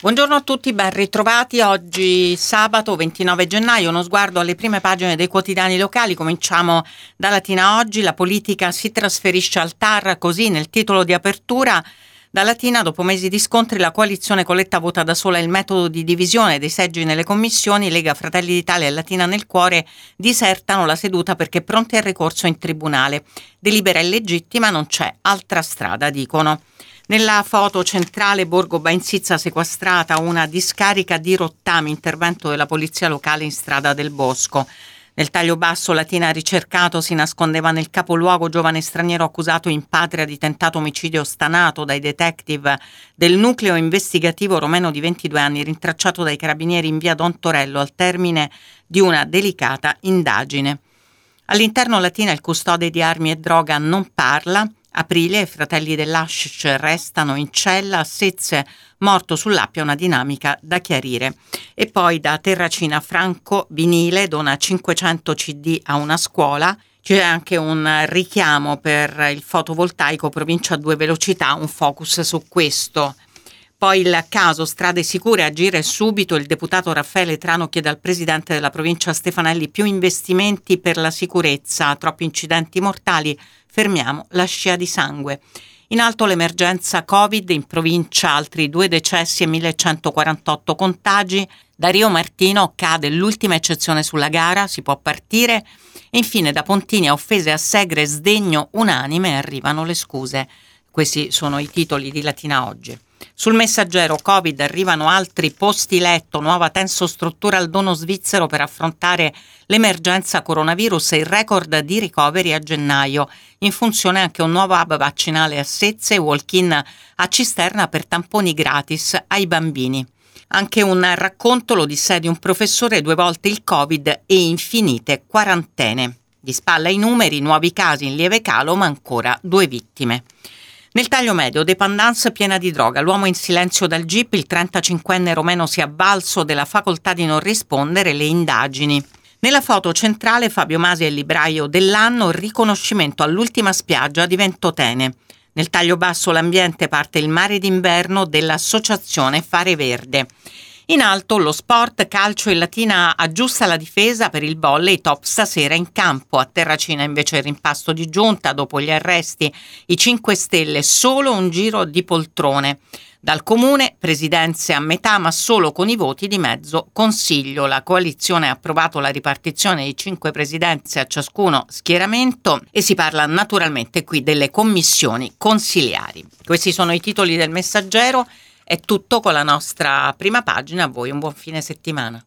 Buongiorno a tutti, ben ritrovati. Oggi sabato 29 gennaio, uno sguardo alle prime pagine dei quotidiani locali. Cominciamo da Latina Oggi. La politica si trasferisce al TAR, così nel titolo di apertura. Da Latina, dopo mesi di scontri, la coalizione Coletta vota da sola il metodo di divisione dei seggi nelle commissioni. Lega, Fratelli d'Italia e Latina nel cuore disertano la seduta perché pronti al ricorso in tribunale. Delibera illegittima, non c'è altra strada, dicono. Nella foto centrale Borgo Bainzizza sequestrata, una discarica di rottami, intervento della polizia locale in Strada del Bosco. Nel taglio basso Latina ricercato si nascondeva nel capoluogo giovane straniero accusato in patria di tentato omicidio stanato dai detective del nucleo investigativo romeno di 22 anni, rintracciato dai carabinieri in via Don Torello al termine di una delicata indagine. All'interno Latina il custode di armi e droga non parla. Aprile, i fratelli dell'Ascic restano in cella, Sezze morto sull'Appia, una dinamica da chiarire. E poi da Terracina Franco Vinile dona 500 CD a una scuola. C'è anche un richiamo per il fotovoltaico provincia a 2 velocità, un focus su questo. Poi il caso strade sicure, agire subito. Il deputato Raffaele Trano chiede al presidente della provincia Stefanelli più investimenti per la sicurezza, troppi incidenti mortali, fermiamo la scia di sangue. In alto l'emergenza Covid, in provincia altri 2 decessi e 1148 contagi. Da Rio Martino cade l'ultima eccezione sulla gara, si può partire. E infine da Pontini a offese a Segre, sdegno unanime, arrivano le scuse. Questi sono i titoli di Latina Oggi. Sul Messaggero Covid arrivano altri posti letto, nuova tensostruttura al dono svizzero per affrontare l'emergenza coronavirus e il record di ricoveri a gennaio. In funzione anche un nuovo hub vaccinale a Sezze e walk-in a Cisterna per tamponi gratis ai bambini. Anche un racconto, l'odissea di un professore, 2 volte il Covid e infinite quarantene. Di spalla i numeri, nuovi casi in lieve calo ma ancora 2 vittime. Nel taglio medio, dépendance piena di droga, l'uomo in silenzio dal GIP, il 35enne romeno si è avvalso della facoltà di non rispondere, le indagini. Nella foto centrale Fabio Masi è il libraio dell'anno, riconoscimento all'ultima spiaggia di Ventotene. Nel taglio basso l'ambiente parte il mare d'inverno dell'associazione Fare Verde. In alto lo sport, calcio e Latina aggiusta la difesa per il volley, top stasera in campo. A Terracina invece il rimpasto di giunta, dopo gli arresti, i 5 Stelle, solo un giro di poltrone. Dal comune, presidenze a metà ma solo con i voti di mezzo consiglio. La coalizione ha approvato la ripartizione di 5 presidenze a ciascuno schieramento e si parla naturalmente qui delle commissioni consiliari. Questi sono i titoli del Messaggero. È tutto con la nostra prima pagina, a voi un buon fine settimana.